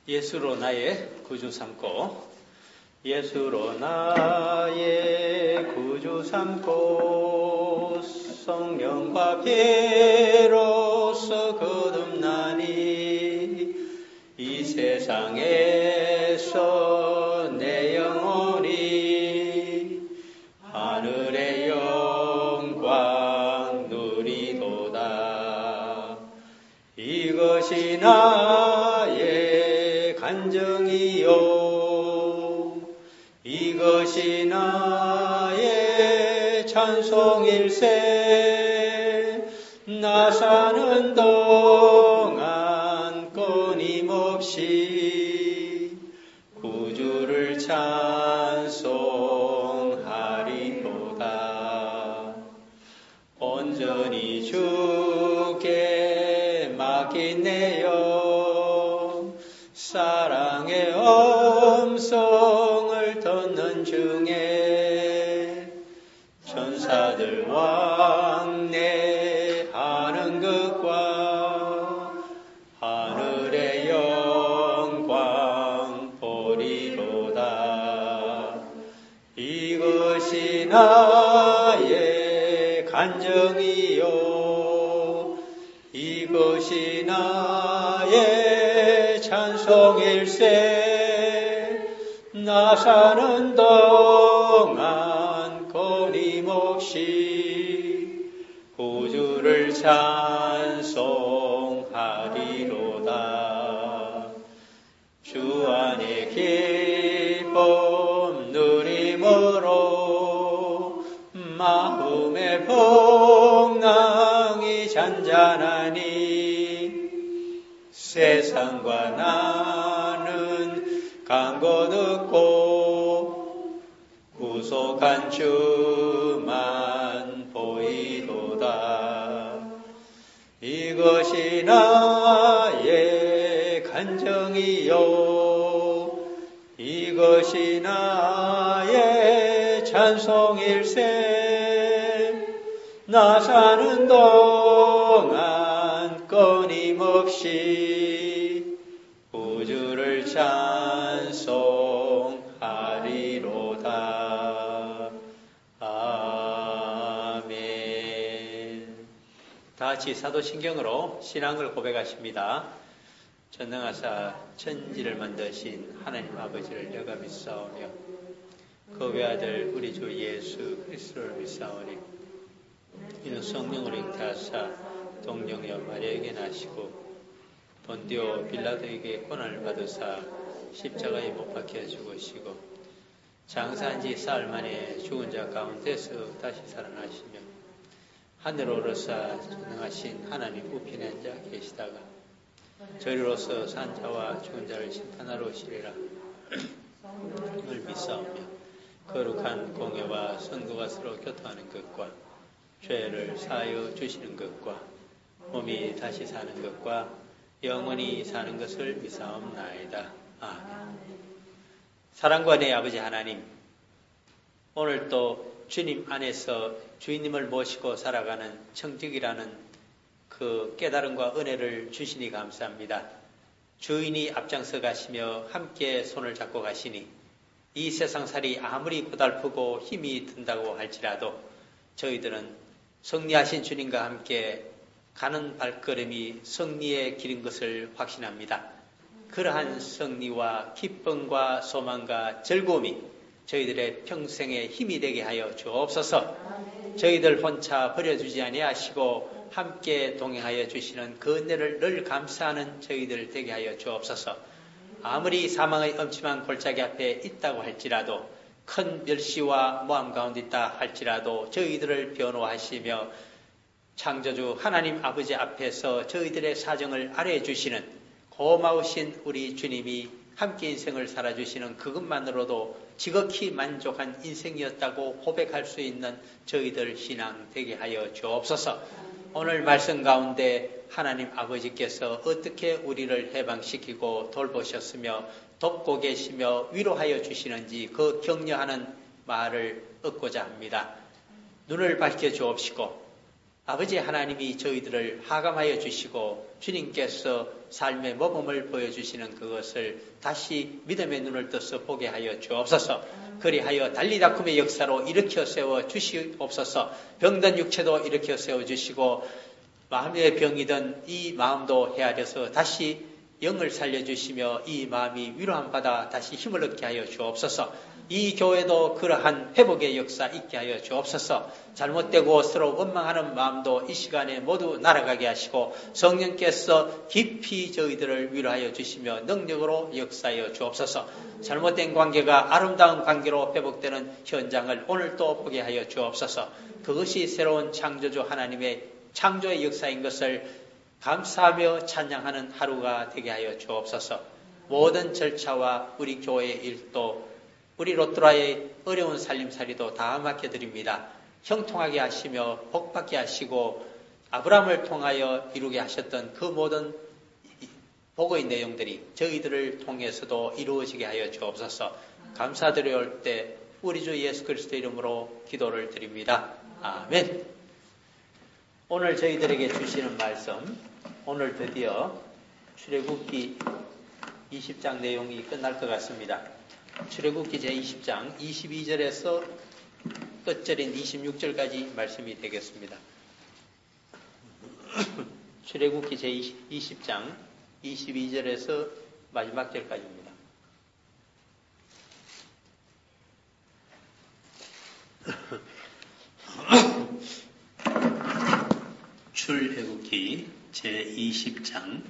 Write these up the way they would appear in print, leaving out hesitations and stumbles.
예수로 나의 구주 삼고, 예수로 나의 구주 삼고 성령과 피로써 거듭나니 이 세상에서 내 영혼이 하늘의 영광 누리도다. 이것이 나의 간증이요, 이것이 나의 찬송일세. 나 사는 동안 끊임없이 구주를 찬송하리로다. 온전히 주께 맡긴 내 영, 사랑의 음성을 듣는 중에 천사들 왕래하는 것과 하늘의 영광 보리로다. 이것이 나의 간증이요, 이것이 나의 찬송일세. 나 사는 동안 끊임없이 구주를 찬송하리로다. 주 안에 기쁨 누림으로 마음의 풍랑이 잔잔하니 세상과 나는 강고 듣고 구속한 주만 보이도다. 이것이 나의 간증이요, 이것이 나의 찬송일세. 나 사는 동안 끊임없이 구주를 찬송하리로다. 아멘. 다 같이 사도신경으로 신앙을 고백하십니다. 전능하사 천지를 만드신 하나님 아버지를 여가 믿사오며 그 외아들 우리 주 예수 그리스도를 믿사오니 이는 성령으로 잉태하사 동정녀 마리아에게 나시고 본디오 빌라도에게 고난을 받으사 십자가에 못 박혀 죽으시고 장사한 지 사흘 만에 죽은 자 가운데서 다시 살아나시며 하늘로 오르사 전능하신 하나님 우편에 앉아 계시다가 저리로서 산 자와 죽은 자를 심판하러 오시리라. 을 믿사오며 거룩한 공예와 성도가 서로 교통하는 것과 죄를 사하여 주시는 것과 몸이 다시 사는 것과 영원히 사는 것을 믿사옵나이다. 아멘. 사랑과 내 아버지 하나님, 오늘 또 주님 안에서 주인님을 모시고 살아가는 청직이라는 그 깨달음과 은혜를 주시니 감사합니다. 주인이 앞장서 가시며 함께 손을 잡고 가시니 이 세상살이 아무리 고달프고 힘이 든다고 할지라도 저희들은 승리하신 주님과 함께 가는 발걸음이 승리의 길인 것을 확신합니다. 그러한 승리와 기쁨과 소망과 즐거움이 저희들의 평생의 힘이 되게 하여 주옵소서. 저희들 혼자 버려주지 아니하시고 함께 동행하여 주시는 그 은혜를 늘 감사하는 저희들 되게 하여 주옵소서. 아무리 사망의 엄침한 골짜기 앞에 있다고 할지라도 큰 멸시와 모함 가운데 있다 할지라도 저희들을 변호하시며 창조주 하나님 아버지 앞에서 저희들의 사정을 알아해 주시는 고마우신 우리 주님이 함께 인생을 살아주시는 그것만으로도 지극히 만족한 인생이었다고 고백할 수 있는 저희들 신앙 되게 하여 주옵소서. 오늘 말씀 가운데 하나님 아버지께서 어떻게 우리를 해방시키고 돌보셨으며 돕고 계시며 위로하여 주시는지 그 격려하는 말을 얻고자 합니다. 눈을 밝혀 주옵시고 아버지 하나님이 저희들을 하감하여 주시고 주님께서 삶의 모범을 보여주시는 그것을 다시 믿음의 눈을 떠서 보게 하여 주옵소서. 그리하여 달리다쿰의 역사로 일으켜 세워 주시옵소서. 병든 육체도 일으켜 세워 주시고 마음의 병이든 이 마음도 헤아려서 다시 영을 살려주시며 이 마음이 위로함 받아 다시 힘을 얻게 하여 주옵소서. 이 교회도 그러한 회복의 역사 있게 하여 주옵소서. 잘못되고 서로 원망하는 마음도 이 시간에 모두 날아가게 하시고 성령께서 깊이 저희들을 위로하여 주시며 능력으로 역사하여 주옵소서. 잘못된 관계가 아름다운 관계로 회복되는 현장을 오늘 또 보게 하여 주옵소서. 그것이 새로운 창조주 하나님의 창조의 역사인 것을 감사하며 찬양하는 하루가 되게 하여 주옵소서. 모든 절차와 우리 교회의 일도 우리 롯드라의 어려운 살림살이도 다 맡겨드립니다. 형통하게 하시며 복받게 하시고 아브라함을 통하여 이루게 하셨던 그 모든 복의 내용들이 저희들을 통해서도 이루어지게 하여 주옵소서. 감사드려올 때 우리 주 예수 그리스도 이름으로 기도를 드립니다. 아멘. 오늘 저희들에게 주시는 말씀, 오늘 드디어 출애굽기 20장 내용이 끝날 것 같습니다. 출애굽기 제20장 22절에서 끝절인 26절까지 말씀이 되겠습니다. 출애굽기 제20장 22절에서 마지막 절까지입니다. 출애굽기 제20장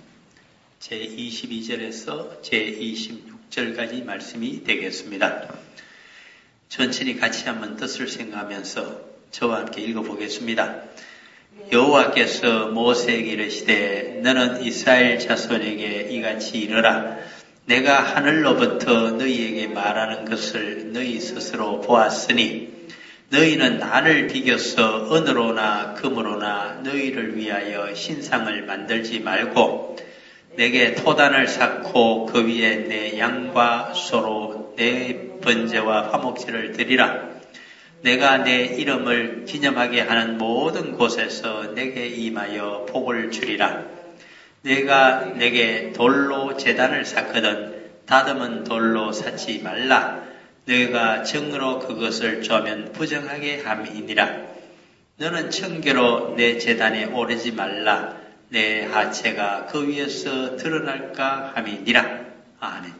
제22절에서 제26절까지 말씀이 되겠습니다. 천천히 같이 한번 뜻을 생각하면서 저와 함께 읽어보겠습니다. 여호와께서 모세에게 이르시되 너는 이스라엘 자손에게 이같이 이르라. 내가 하늘로부터 너희에게 말하는 것을 너희 스스로 보았으니 너희는 나를 비교서 은으로나 금으로나 너희를 위하여 신상을 만들지 말고 내게 토단을 쌓고 그 위에 내 양과 소로 내 번제와 화목제를 드리라. 내가 내 이름을 기념하게 하는 모든 곳에서 내게 임하여 복을 주리라. 내가 내게 돌로 제단을 쌓거든 다듬은 돌로 쌓지 말라. 너희가 정으로 그것을 쪼면 부정하게 함이니라. 너는 청계로 내 제단에 오르지 말라. 내 하체가 그 위에서 드러날까 함이니라. 아멘.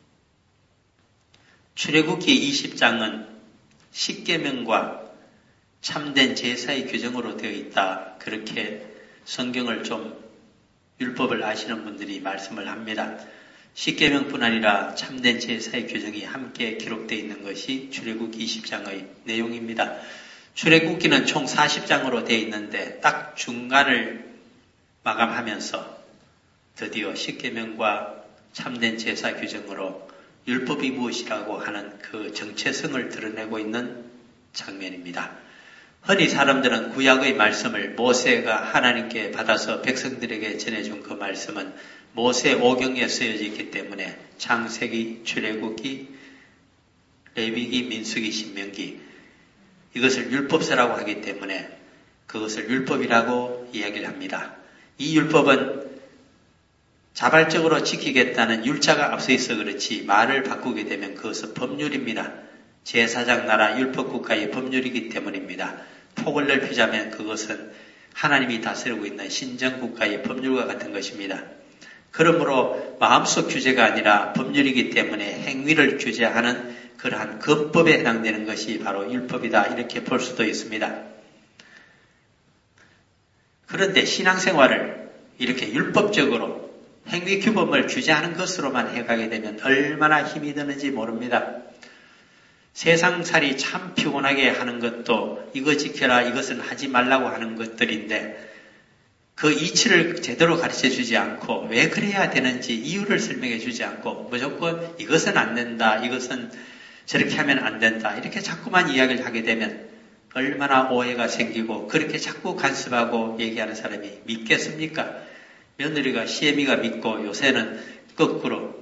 출애굽기 20장은 십계명과 참된 제사의 규정으로 되어 있다. 그렇게 성경을 좀 율법을 아시는 분들이 말씀을 합니다. 십계명뿐 아니라 참된 제사의 규정이 함께 기록되어 있는 것이 출애굽기 20장의 내용입니다. 출애굽기는 총 40장으로 되어 있는데 딱 중간을 마감하면서 드디어 십계명과 참된 제사 규정으로 율법이 무엇이라고 하는 그 정체성을 드러내고 있는 장면입니다. 흔히 사람들은 구약의 말씀을 모세가 하나님께 받아서 백성들에게 전해준 그 말씀은 모세 오경에 쓰여져 있기 때문에 창세기, 출애굽기, 레위기, 민수기, 신명기 이것을 율법서라고 하기 때문에 그것을 율법이라고 이야기를 합니다. 이 율법은 자발적으로 지키겠다는 율자가 앞서 있어 그렇지 말을 바꾸게 되면 그것은 법률입니다. 제4장 나라 율법국가의 법률이기 때문입니다. 폭을 넓히자면 그것은 하나님이 다스리고 있는 신정국가의 법률과 같은 것입니다. 그러므로 마음속 규제가 아니라 법률이기 때문에 행위를 규제하는 그러한 근법에 해당되는 것이 바로 율법이다. 이렇게 볼 수도 있습니다. 그런데 신앙생활을 이렇게 율법적으로 행위 규범을 규제하는 것으로만 해가게 되면 얼마나 힘이 드는지 모릅니다. 세상살이 참 피곤하게 하는 것도 이거 지켜라 이것은 하지 말라고 하는 것들인데 그 이치를 제대로 가르쳐 주지 않고 왜 그래야 되는지 이유를 설명해 주지 않고 무조건 이것은 안 된다 이것은 저렇게 하면 안 된다 이렇게 자꾸만 이야기를 하게 되면 얼마나 오해가 생기고 그렇게 자꾸 간섭하고 얘기하는 사람이 믿겠습니까? 며느리가 시애미가 믿고 요새는 거꾸로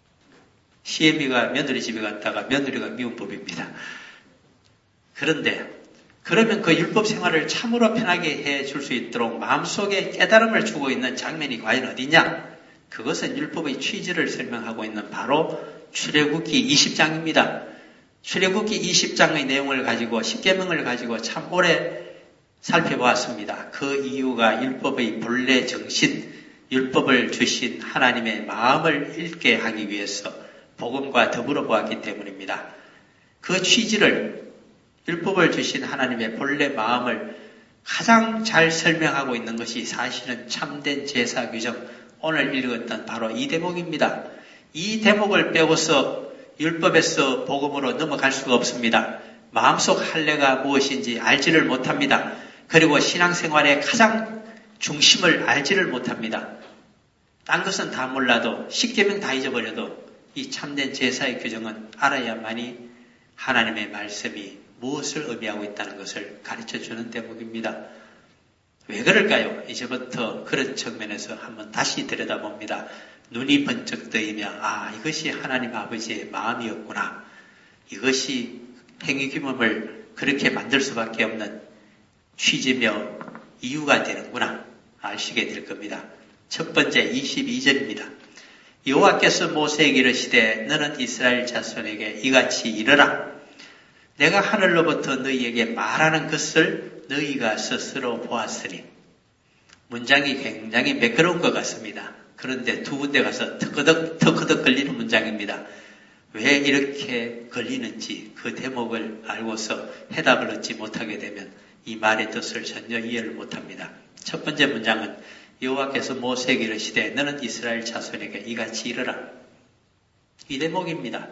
시애미가 며느리 집에 갔다가 며느리가 미운 법입니다. 그런데 그러면 그 율법 생활을 참으로 편하게 해줄 수 있도록 마음속에 깨달음을 주고 있는 장면이 과연 어디냐? 그것은 율법의 취지를 설명하고 있는 바로 출애굽기 20장입니다. 출애굽기 20장의 내용을 가지고 10계명을 가지고 참 오래 살펴보았습니다. 그 이유가 율법의 본래 정신, 율법을 주신 하나님의 마음을 읽게 하기 위해서 복음과 더불어 보았기 때문입니다. 그 취지를, 율법을 주신 하나님의 본래 마음을 가장 잘 설명하고 있는 것이 사실은 참된 제사 규정, 오늘 읽었던 바로 이 대목입니다. 이 대목을 빼고서 율법에서 복음으로 넘어갈 수가 없습니다. 마음속 할례가 무엇인지 알지를 못합니다. 그리고 신앙생활의 가장 중심을 알지를 못합니다. 딴 것은 다 몰라도 10계명 다 잊어버려도 이 참된 제사의 규정은 알아야만이 하나님의 말씀이 무엇을 의미하고 있다는 것을 가르쳐주는 대목입니다. 왜 그럴까요? 이제부터 그런 측면에서 한번 다시 들여다봅니다. 눈이 번쩍 뜨이며 이것이 하나님 아버지의 마음이었구나. 이것이 행위규범을 그렇게 만들 수밖에 없는 취지며 이유가 되는구나 아시게 될 겁니다. 첫 번째 22절입니다. 여호와께서 모세에게 이르시되 너는 이스라엘 자손에게 이같이 이르라. 내가 하늘로부터 너희에게 말하는 것을 너희가 스스로 보았으니. 문장이 굉장히 매끄러운 것 같습니다. 그런데 두 군데 가서 터그덕 걸리는 문장입니다. 왜 이렇게 걸리는지 그 대목을 알고서 해답을 얻지 못하게 되면 이 말의 뜻을 전혀 이해를 못합니다. 첫 번째 문장은 여호와께서 모세에게 이르시되 너는 이스라엘 자손에게 이같이 이르라. 이 대목입니다.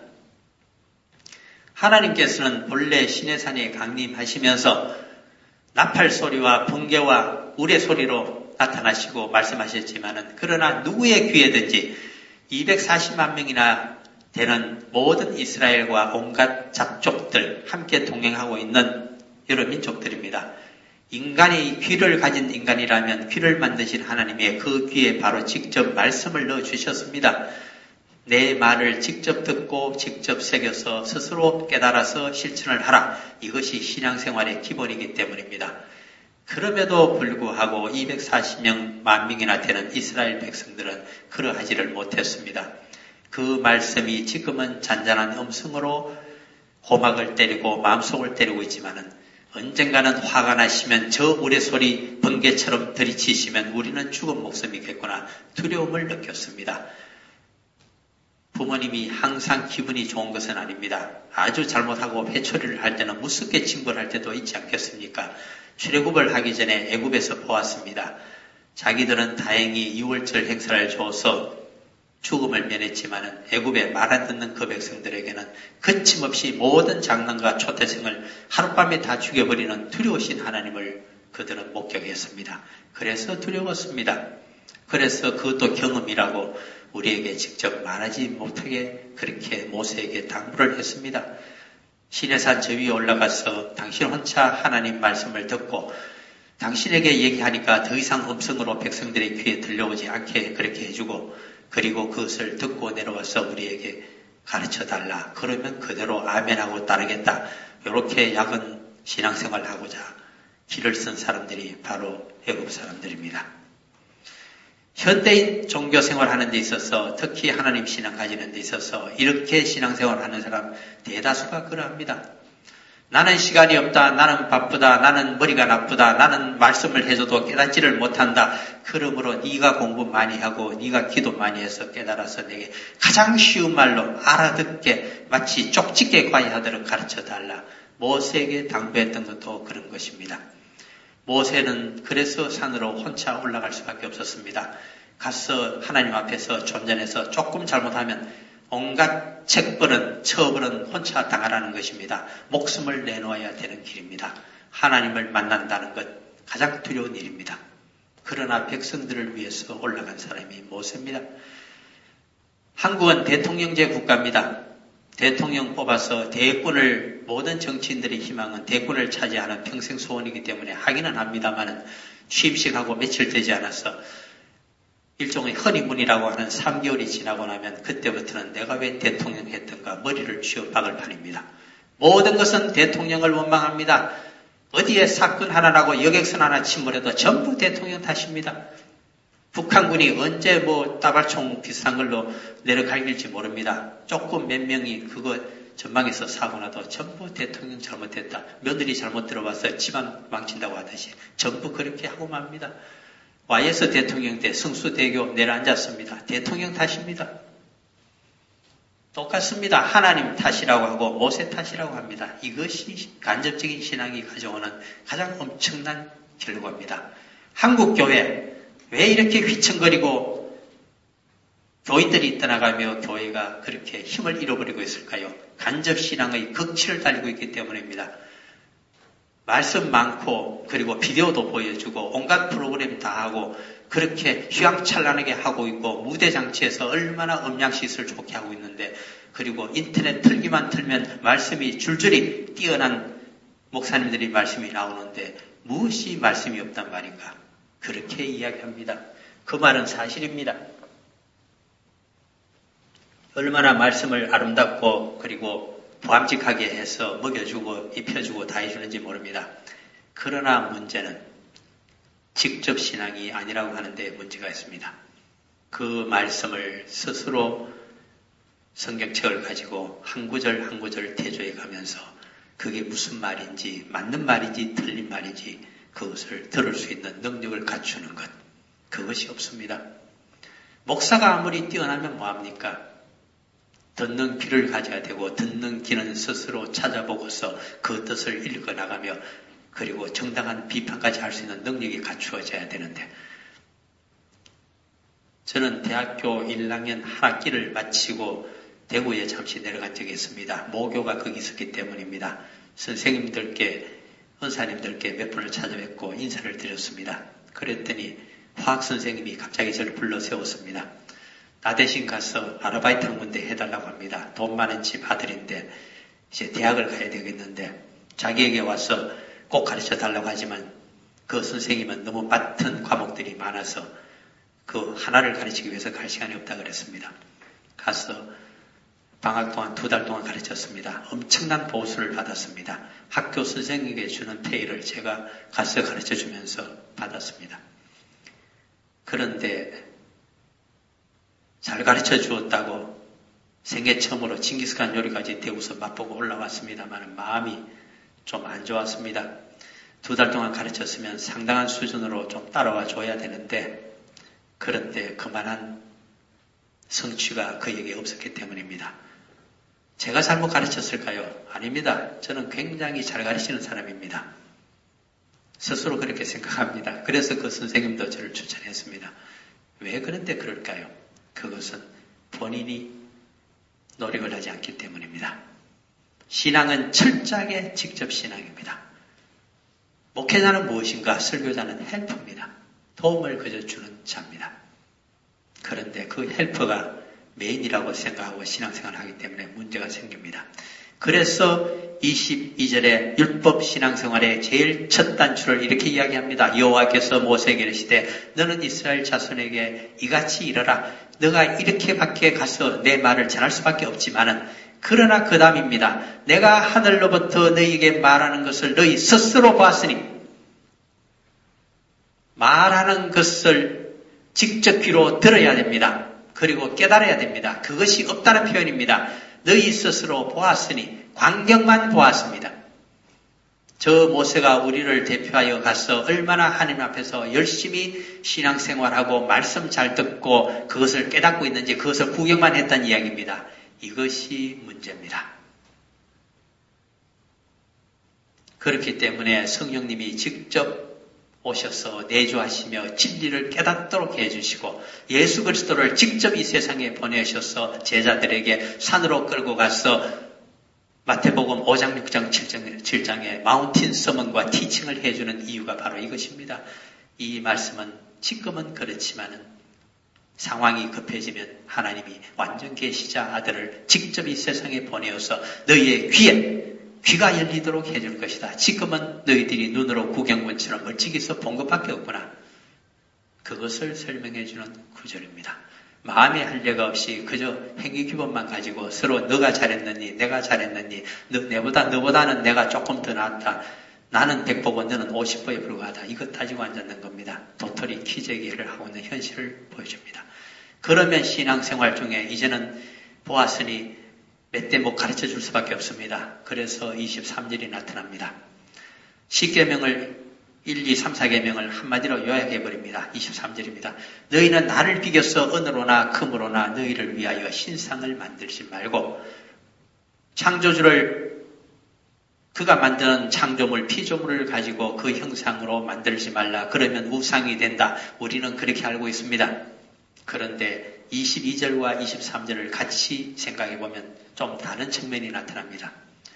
하나님께서는 본래 시내산에 강림하시면서 나팔 소리와 번개와 우레 소리로 나타나시고 말씀하셨지만은 그러나 누구의 귀에든지 240만 명이나 되는 모든 이스라엘과 온갖 잡족들 함께 동행하고 있는 여러 민족들입니다. 인간의 귀를 가진 인간이라면 귀를 만드신 하나님의 그 귀에 바로 직접 말씀을 넣어주셨습니다. 내 말을 직접 듣고 직접 새겨서 스스로 깨달아서 실천을 하라. 이것이 신앙생활의 기본이기 때문입니다. 그럼에도 불구하고 240만 명이나 되는 이스라엘 백성들은 그러하지를 못했습니다. 그 말씀이 지금은 잔잔한 음성으로 고막을 때리고 마음속을 때리고 있지만은 언젠가는 화가 나시면 저 우레소리 번개처럼 들이치시면 우리는 죽은 목숨이겠구나 두려움을 느꼈습니다. 부모님이 항상 기분이 좋은 것은 아닙니다. 아주 잘못하고 회초리를 할 때는 무섭게 징벌할 때도 있지 않겠습니까? 출애굽을 하기 전에 애굽에서 보았습니다. 자기들은 다행히 6월절 행사를 줘서 죽음을 면했지만 애굽에 말 안 듣는 그 백성들에게는 거침없이 모든 장난과 초태생을 하룻밤에 다 죽여버리는 두려우신 하나님을 그들은 목격했습니다. 그래서 두려웠습니다. 그래서 그것도 경험이라고 우리에게 직접 말하지 못하게 그렇게 모세에게 당부를 했습니다. 시내산 저 위에 올라가서 당신 혼자 하나님 말씀을 듣고 당신에게 얘기하니까 더 이상 음성으로 백성들의 귀에 들려오지 않게 그렇게 해주고 그리고 그것을 듣고 내려와서 우리에게 가르쳐달라. 그러면 그대로 아멘하고 따르겠다. 이렇게 야근 신앙생활을 하고자 길을 쓴 사람들이 바로 애굽 사람들입니다. 현대인 종교생활 하는 데 있어서 특히 하나님 신앙 가지는 데 있어서 이렇게 신앙생활 하는 사람 대다수가 그러합니다. 나는 시간이 없다. 나는 바쁘다. 나는 머리가 나쁘다. 나는 말씀을 해줘도 깨닫지를 못한다. 그러므로 네가 공부 많이 하고 네가 기도 많이 해서 깨달아서 내게 가장 쉬운 말로 알아듣게 마치 쪽집게 과외하도록 가르쳐달라. 모세에게 당부했던 것도 그런 것입니다. 모세는 그래서 산으로 혼자 올라갈 수밖에 없었습니다. 가서 하나님 앞에서 존전해서 조금 잘못하면 온갖 책벌은 처벌은 혼자 당하라는 것입니다. 목숨을 내놓아야 되는 길입니다. 하나님을 만난다는 것 가장 두려운 일입니다. 그러나 백성들을 위해서 올라간 사람이 모세입니다. 한국은 대통령제 국가입니다. 대통령 뽑아서 대권을 모든 정치인들의 희망은 대권을 차지하는 평생 소원이기 때문에 하기는 합니다만 취임식하고 며칠 되지 않아서 일종의 허니문이라고 하는 3개월이 지나고 나면 그때부터는 내가 왜 대통령 했던가 머리를 쥐어 박을 판입니다. 모든 것은 대통령을 원망합니다. 어디에 사건 하나 나고 여객선 하나 침몰해도 전부 대통령 탓입니다. 북한군이 언제 따발총 비슷한 걸로 내려갈길지 모릅니다. 조금 몇 명이 그거 전방에서 사고 나도 전부 대통령 잘못했다. 며느리 잘못 들어와서 집안 망친다고 하듯이 전부 그렇게 하고 맙니다. YS 대통령 때 성수대교 내려앉았습니다. 대통령 탓입니다. 똑같습니다. 하나님 탓이라고 하고 모세 탓이라고 합니다. 이것이 간접적인 신앙이 가져오는 가장 엄청난 결과입니다. 한국교회 왜 이렇게 휘청거리고 교인들이 떠나가며 교회가 그렇게 힘을 잃어버리고 있을까요? 간접신앙의 극치를 달리고 있기 때문입니다. 말씀 많고 그리고 비디오도 보여주고 온갖 프로그램 다 하고 그렇게 휘황찬란하게 하고 있고 무대장치에서 얼마나 음향시설 좋게 하고 있는데 그리고 인터넷 틀기만 틀면 말씀이 줄줄이 뛰어난 목사님들이 말씀이 나오는데 무엇이 말씀이 없단 말인가? 그렇게 이야기합니다. 그 말은 사실입니다. 얼마나 말씀을 아름답고 그리고 보암직하게 해서 먹여주고 입혀주고 다 해주는지 모릅니다. 그러나 문제는 직접 신앙이 아니라고 하는데 문제가 있습니다. 그 말씀을 스스로 성경책을 가지고 한 구절 한 구절 대조해 가면서 그게 무슨 말인지 맞는 말인지 틀린 말인지 그것을 들을 수 있는 능력을 갖추는 것. 그것이 없습니다. 목사가 아무리 뛰어나면 뭐합니까? 듣는 귀를 가져야 되고 듣는 귀는 스스로 찾아보고서 그 뜻을 읽어나가며 그리고 정당한 비판까지 할 수 있는 능력이 갖추어져야 되는데 저는 대학교 1학년 한 학기를 마치고 대구에 잠시 내려간 적이 있습니다. 모교가 거기 있었기 때문입니다. 선생님들께 은사님들께 몇 분을 찾아뵙고 인사를 드렸습니다. 그랬더니 화학 선생님이 갑자기 저를 불러 세웠습니다. 나 대신 가서 아르바이트 한 군데 해달라고 합니다. 돈 많은 집 아들인데 이제 대학을 가야 되겠는데 자기에게 와서 꼭 가르쳐 달라고 하지만 그 선생님은 너무 맡은 과목들이 많아서 그 하나를 가르치기 위해서 갈 시간이 없다 그랬습니다. 가서 방학 동안 2달 동안 가르쳤습니다. 엄청난 보수를 받았습니다. 학교 선생님에게 주는 페이를 제가 가서 가르쳐 주면서 받았습니다. 그런데 잘 가르쳐 주었다고 생애 처음으로 징기스칸 요리까지 대구서 맛보고 올라왔습니다만 마음이 좀 안 좋았습니다. 2달 동안 가르쳤으면 상당한 수준으로 좀 따라와 줘야 되는데 그런데 그만한 성취가 그에게 없었기 때문입니다. 제가 잘못 가르쳤을까요? 아닙니다. 저는 굉장히 잘 가르치는 사람입니다. 스스로 그렇게 생각합니다. 그래서 그 선생님도 저를 추천했습니다. 왜 그런데 그럴까요? 그것은 본인이 노력을 하지 않기 때문입니다. 신앙은 철저하게 직접 신앙입니다. 목회자는 무엇인가? 설교자는 헬퍼입니다. 도움을 그저 주는 자입니다. 그런데 그 헬퍼가 메인이라고 생각하고 신앙생활을 하기 때문에 문제가 생깁니다. 그래서 22절에 율법 신앙생활의 제일 첫 단추를 이렇게 이야기합니다. 여호와께서 모세에게 이르시되 너는 이스라엘 자손에게 이같이 이르라. 너가 이렇게 밖에 가서 내 말을 전할 수밖에 없지만은 그러나 그 다음입니다. 내가 하늘로부터 너희에게 말하는 것을 너희 스스로 보았으니 말하는 것을 직접 귀로 들어야 됩니다. 그리고 깨달아야 됩니다. 그것이 없다는 표현입니다. 너희 스스로 보았으니 광경만 보았습니다. 저 모세가 우리를 대표하여 가서 얼마나 하나님 앞에서 열심히 신앙생활하고 말씀 잘 듣고 그것을 깨닫고 있는지 그것을 구경만 했다는 이야기입니다. 이것이 문제입니다. 그렇기 때문에 성령님이 직접 오셔서 내주하시며 진리를 깨닫도록 해주시고 예수 그리스도를 직접 이 세상에 보내셔서 제자들에게 산으로 끌고 가서 마태복음 5장, 6장, 7장에 마운틴 서먼과 티칭을 해주는 이유가 바로 이것입니다. 이 말씀은 지금은 그렇지만은 상황이 급해지면 하나님이 완전 계시자 아들을 직접 이 세상에 보내어서 너희의 귀가 열리도록 해줄 것이다. 지금은 너희들이 눈으로 구경본처럼 멀찍이서 본 것밖에 없구나. 그것을 설명해주는 구절입니다. 마음의 할례가 없이 그저 행위규범만 가지고 서로 너가 잘했느니 내가 잘했느니 너보다는 내가 조금 더 낫다. 나는 100보고 너는 50보에 불과하다. 이것 가지고 앉았는 겁니다. 도토리 기저귀를 하고 있는 현실을 보여줍니다. 그러면 신앙생활 중에 이제는 보았으니 몇 대 못 가르쳐 줄 수밖에 없습니다. 그래서 23절이 나타납니다. 10계명을 1, 2, 3, 4계명을 한마디로 요약해버립니다. 23절입니다. 너희는 나를 비교서 은으로나 금으로나 너희를 위하여 신상을 만들지 말고 창조주를 그가 만든 창조물, 피조물을 가지고 그 형상으로 만들지 말라. 그러면 우상이 된다. 우리는 그렇게 알고 있습니다. 그런데 22절과 23절을 같이 생각해보면 좀 다른 측면이 나타납니다.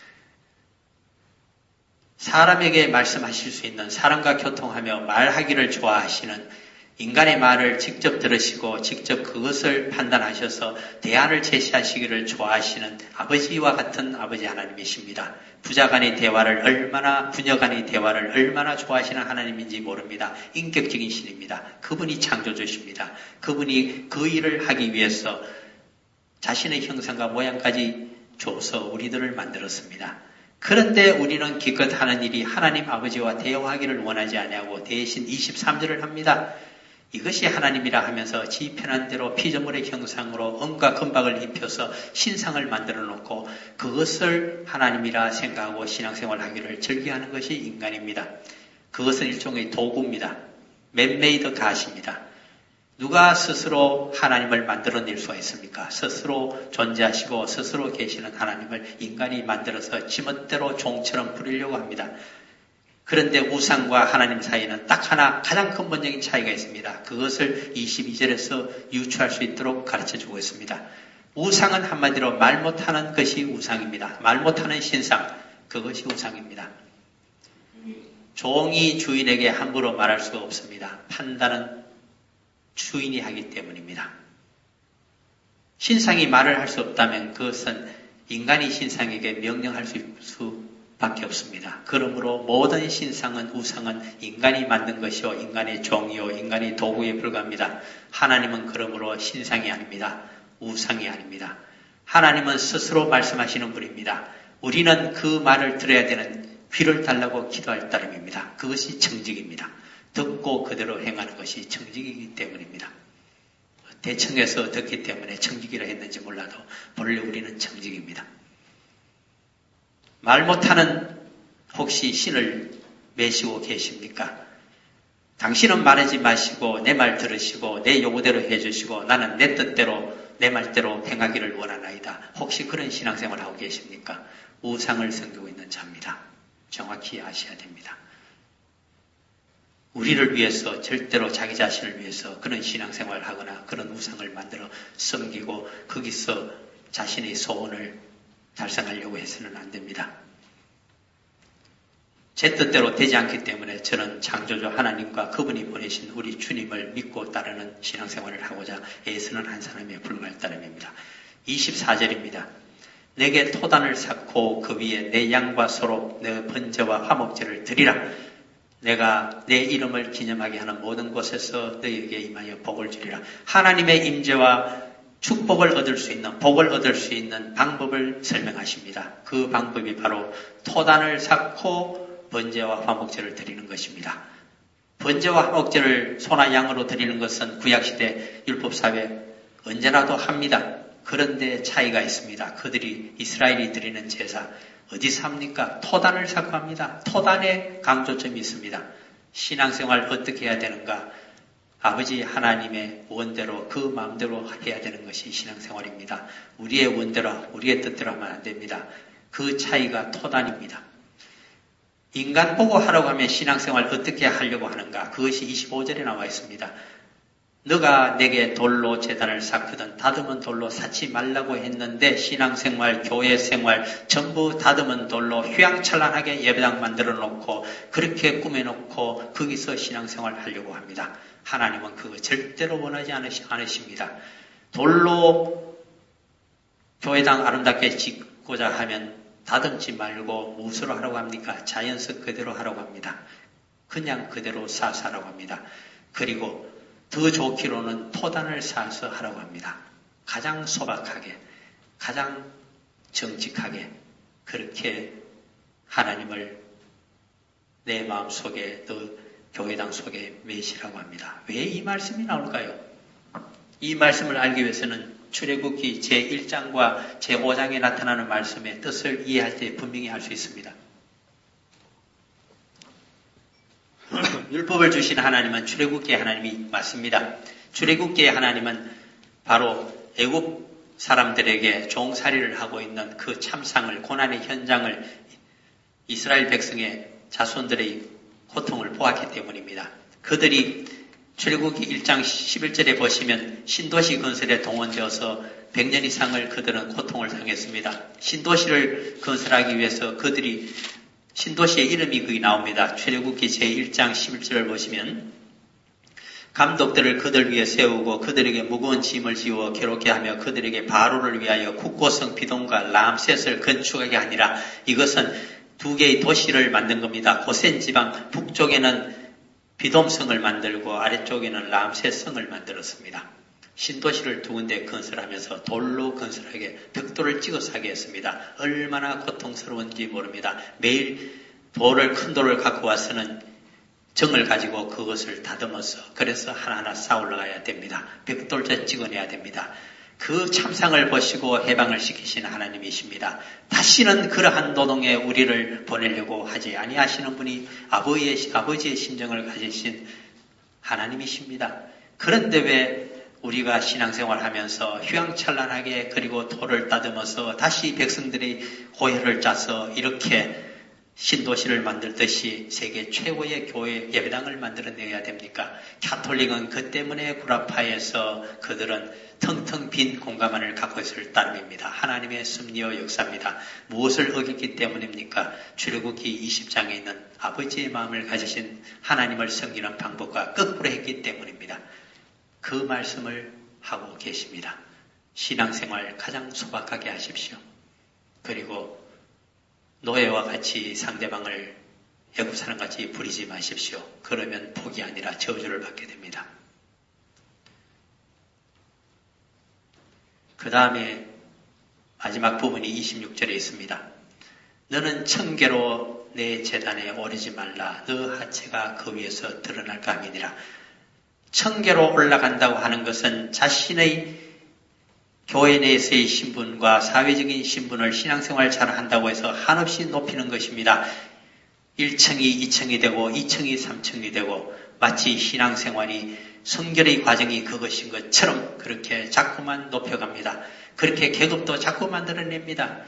사람에게 말씀하실 수 있는 사람과 교통하며 말하기를 좋아하시는 인간의 말을 직접 들으시고 직접 그것을 판단하셔서 대안을 제시하시기를 좋아하시는 아버지와 같은 아버지 하나님이십니다. 부자 간의 대화를 얼마나 부녀 간의 대화를 얼마나 좋아하시는 하나님인지 모릅니다. 인격적인 신입니다. 그분이 창조주십니다. 그분이 그 일을 하기 위해서 자신의 형상과 모양까지 줘서 우리들을 만들었습니다. 그런데 우리는 기껏 하는 일이 하나님 아버지와 대화하기를 원하지 아니하고 대신 23절을 합니다. 이것이 하나님이라 하면서 지 편한 대로 피조물의 형상으로 은과 금박을 입혀서 신상을 만들어 놓고 그것을 하나님이라 생각하고 신앙생활을 하기를 즐겨하는 것이 인간입니다. 그것은 일종의 도구입니다. 맨메이드 갓입니다. 누가 스스로 하나님을 만들어낼 수가 있습니까? 스스로 존재하시고 스스로 계시는 하나님을 인간이 만들어서 지멋대로 종처럼 부리려고 합니다. 그런데 우상과 하나님 사이에는 딱 하나 가장 근본적인 차이가 있습니다. 그것을 22절에서 유추할 수 있도록 가르쳐주고 있습니다. 우상은 한마디로 말 못하는 것이 우상입니다. 말 못하는 신상, 그것이 우상입니다. 종이 주인에게 함부로 말할 수가 없습니다. 판단은 주인이 하기 때문입니다. 신상이 말을 할 수 없다면 그것은 인간이 신상에게 명령할 수밖에 없습니다. 그러므로 모든 신상은 우상은 인간이 만든 것이요 인간의 종이요 인간의 도구에 불과합니다. 하나님은 그러므로 신상이 아닙니다. 우상이 아닙니다. 하나님은 스스로 말씀하시는 분입니다. 우리는 그 말을 들어야 되는 귀를 달라고 기도할 따름입니다. 그것이 정직입니다. 듣고 그대로 행하는 것이 정직이기 때문입니다. 대청에서 듣기 때문에 정직이라 했는지 몰라도 본래 우리는 정직입니다. 말 못하는 혹시 신을 매시고 계십니까? 당신은 말하지 마시고 내 말 들으시고 내 요구대로 해주시고 나는 내 뜻대로 내 말대로 행하기를 원하나이다. 혹시 그런 신앙생활을 하고 계십니까? 우상을 섬기고 있는 자입니다. 정확히 아셔야 됩니다. 우리를 위해서 절대로 자기 자신을 위해서 그런 신앙생활을 하거나 그런 우상을 만들어 섬기고 거기서 자신의 소원을 달성하려고 해서는 안 됩니다. 제 뜻대로 되지 않기 때문에 저는 창조주 하나님과 그분이 보내신 우리 주님을 믿고 따르는 신앙생활을 하고자 애쓰는 한 사람에 불과할 따름입니다. 24절입니다. 내게 토단을 쌓고 그 위에 내 양과 소로 내 번제와 화목제를 드리라. 내가 내 이름을 기념하게 하는 모든 곳에서 너희에게 임하여 복을 주리라. 하나님의 임재와 축복을 얻을 수 있는, 복을 얻을 수 있는 방법을 설명하십니다. 그 방법이 바로 토단을 쌓고 번제와 화목제를 드리는 것입니다. 번제와 화목제를 소나 양으로 드리는 것은 구약시대 율법사회 언제나도 합니다. 그런데 차이가 있습니다. 그들이 이스라엘이 드리는 제사 어디서 합니까? 토단을 쌓고 합니다. 토단에 강조점이 있습니다. 신앙생활 어떻게 해야 되는가? 아버지 하나님의 원대로 그 마음대로 해야 되는 것이 신앙생활입니다. 우리의 원대로 우리의 뜻대로 하면 안 됩니다. 그 차이가 토단입니다. 인간 보고 하라고 하면 신앙생활 어떻게 하려고 하는가? 그것이 25절에 나와 있습니다. 너가 내게 돌로 제단을 쌓거든 다듬은 돌로 쌓지 말라고 했는데 신앙생활, 교회생활 전부 다듬은 돌로 휘황찬란하게 예배당 만들어 놓고 그렇게 꾸며놓고 거기서 신앙생활 하려고 합니다. 하나님은 그거 절대로 원하지 않으십니다. 돌로 교회당 아름답게 짓고자 하면 다듬지 말고 무엇으로 하라고 합니까? 자연석 그대로 하라고 합니다. 그냥 그대로 쌓아서 하라고 합니다. 그리고 더 좋기로는 토단을 쌓아서 하라고 합니다. 가장 소박하게, 가장 정직하게 그렇게 하나님을 내 마음속에 너 교회당 속에 메시라고 합니다. 왜 이 말씀이 나올까요? 이 말씀을 알기 위해서는 출애굽기 제1장과 제5장에 나타나는 말씀의 뜻을 이해할 때 분명히 알 수 있습니다. 율법을 주신 하나님은 출애굽기의 하나님이 맞습니다. 출애굽기의 하나님은 바로 애굽 사람들에게 종살이를 하고 있는 그 참상을, 고난의 현장을 이스라엘 백성의 자손들의 고통을 보았기 때문입니다. 그들이 출애굽기 1장 11절에 보시면 신도시 건설에 동원되어서 100년 이상을 그들은 고통을 당했습니다. 신도시를 건설하기 위해서 그들이 신도시의 이름이 거기 나옵니다. 출애굽기 제1장 11절을 보시면 감독들을 그들 위에 세우고 그들에게 무거운 짐을 지워 괴롭게 하며 그들에게 바로를 위하여 국고성 비돔과 람셋을 건축하게 하니라. 이것은 두 개의 도시를 만든 겁니다. 고센 지방 북쪽에는 비돔성을 만들고 아래쪽에는 람셋성을 만들었습니다. 신도시를 두 군데 건설하면서 돌로 건설하게 벽돌을 찍어서 하게 했습니다. 얼마나 고통스러운지 모릅니다. 매일 큰 돌을 갖고 와서는 정을 가지고 그것을 다듬어서 그래서 하나하나 쌓아 올라가야 됩니다. 벽돌도 찍어내야 됩니다. 그 참상을 보시고 해방을 시키신 하나님이십니다. 다시는 그러한 노동에 우리를 보내려고 하지 아니하시는 분이 아버지의 심정을 가지신 하나님이십니다. 그런데 왜 우리가 신앙생활 하면서 휘황찬란하게 그리고 돌을 다듬어서 다시 백성들의 호혈을 짜서 이렇게 신도시를 만들듯이 세계 최고의 교회 예배당을 만들어내야 됩니까? 가톨릭은 그 때문에 구라파에서 그들은 텅텅 빈 공간만을 갖고 있을 따름입니다. 하나님의 섭리와 역사입니다. 무엇을 어겼기 때문입니까? 출애굽기 20장에 있는 아버지의 마음을 가지신 하나님을 섬기는 방법과 거꾸로 했기 때문입니다. 그 말씀을 하고 계십니다. 신앙생활 가장 소박하게 하십시오. 그리고 노예와 같이 상대방을 애굽사람같이 부리지 마십시오. 그러면 복이 아니라 저주를 받게 됩니다. 그 다음에 마지막 부분이 26절에 있습니다. 너는 청계로 내 제단에 오르지 말라. 너 하체가 그 위에서 드러날까 함이니라. 청계로 올라간다고 하는 것은 자신의 교회 내에서의 신분과 사회적인 신분을 신앙생활 잘 한다고 해서 한없이 높이는 것입니다. 1층이 2층이 되고 2층이 3층이 되고 마치 신앙생활이 성결의 과정이 그것인 것처럼 그렇게 자꾸만 높여갑니다. 그렇게 계급도 자꾸 만들어냅니다.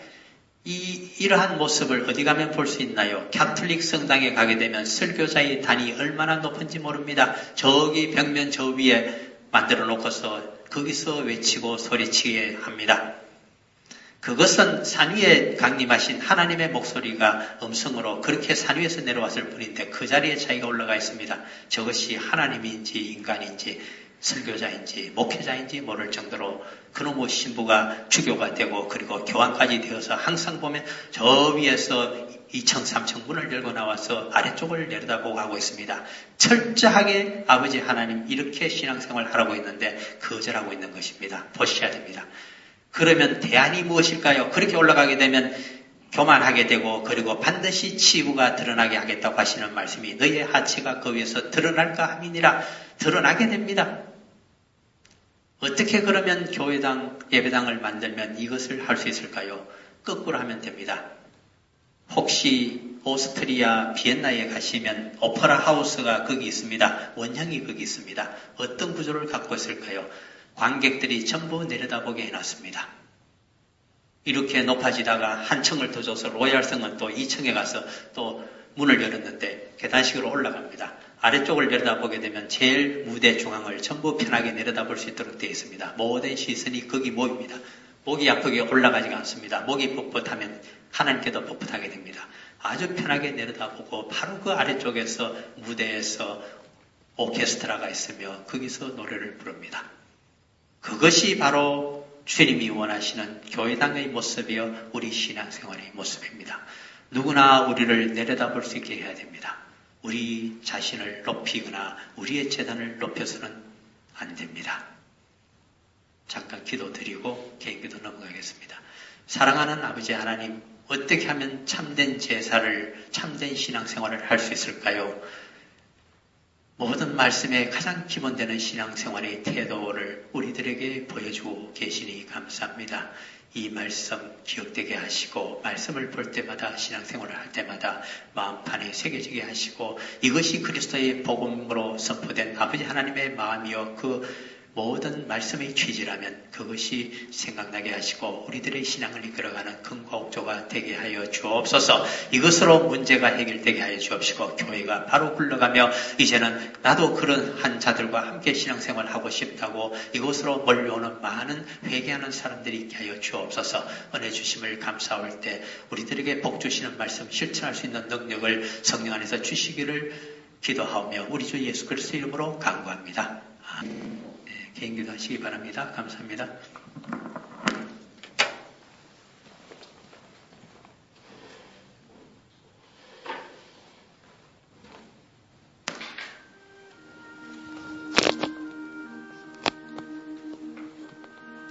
이러한 모습을 어디 가면 볼 수 있나요? 가톨릭 성당에 가게 되면 설교자의 단이 얼마나 높은지 모릅니다. 저기 벽면 저 위에 만들어 놓고서 거기서 외치고 소리치게 합니다. 그것은 산 위에 강림하신 하나님의 목소리가 음성으로 그렇게 산 위에서 내려왔을 뿐인데 그 자리에 자기가 올라가 있습니다. 저것이 하나님인지 인간인지 설교자인지 목회자인지 모를 정도로 그놈의 신부가 주교가 되고 그리고 교황까지 되어서 항상 보면 저 위에서 2층 3층 문을 열고 나와서 아래쪽을 내려다보고 하고 있습니다. 철저하게 아버지 하나님 이렇게 신앙생활을 하라고 있는데 거절하고 있는 것입니다. 보셔야 됩니다. 그러면 대안이 무엇일까요? 그렇게 올라가게 되면 교만하게 되고 그리고 반드시 치부가 드러나게 하겠다고 하시는 말씀이 너의 하체가 그 위에서 드러날까 함이니라. 드러나게 됩니다. 어떻게 그러면 교회당, 예배당을 만들면 이것을 할 수 있을까요? 거꾸로 하면 됩니다. 혹시 오스트리아 비엔나에 가시면 오페라 하우스가 거기 있습니다. 원형이 거기 있습니다. 어떤 구조를 갖고 있을까요? 관객들이 전부 내려다보게 해놨습니다. 이렇게 높아지다가 한 층을 더 줘서 로얄성은 또 2층에 가서 또 문을 열었는데 계단식으로 올라갑니다. 아래쪽을 내려다보게 되면 제일 무대 중앙을 전부 편하게 내려다볼 수 있도록 되어 있습니다. 모든 시선이 거기 모입니다. 목이 아프게 올라가지가 않습니다. 목이 뻣뻣하면 하나님께도 뻣뻣하게 됩니다. 아주 편하게 내려다보고 바로 그 아래쪽에서 무대에서 오케스트라가 있으며 거기서 노래를 부릅니다. 그것이 바로 주님이 원하시는 교회당의 모습이요 우리 신앙생활의 모습입니다. 누구나 우리를 내려다볼 수 있게 해야 됩니다. 우리 자신을 높이거나 우리의 재단을 높여서는 안 됩니다. 잠깐 기도드리고 개인기도 넘어가겠습니다. 사랑하는 아버지 하나님, 어떻게 하면 참된 제사를, 참된 신앙생활을 할 수 있을까요? 모든 말씀의 가장 기본되는 신앙생활의 태도를 우리들에게 보여주고 계시니 감사합니다. 이 말씀 기억되게 하시고 말씀을 볼 때마다 신앙생활을 할 때마다 마음판에 새겨지게 하시고 이것이 그리스도의 복음으로 선포된 아버지 하나님의 마음이요 그 모든 말씀의 취지라면 그것이 생각나게 하시고 우리들의 신앙을 이끌어가는 근거 옥조가 되게 하여 주옵소서. 이것으로 문제가 해결되게 하여 주옵시고 교회가 바로 굴러가며 이제는 나도 그런 한 자들과 함께 신앙생활하고 싶다고 이곳으로 몰려오는 많은 회개하는 사람들이 있게 하여 주옵소서. 은혜 주심을 감사할 때 우리들에게 복 주시는 말씀 실천할 수 있는 능력을 성령 안에서 주시기를 기도하며 우리 주 예수 그리스도 이름으로 간구합니다. 개인기도 하시기 바랍니다. 감사합니다.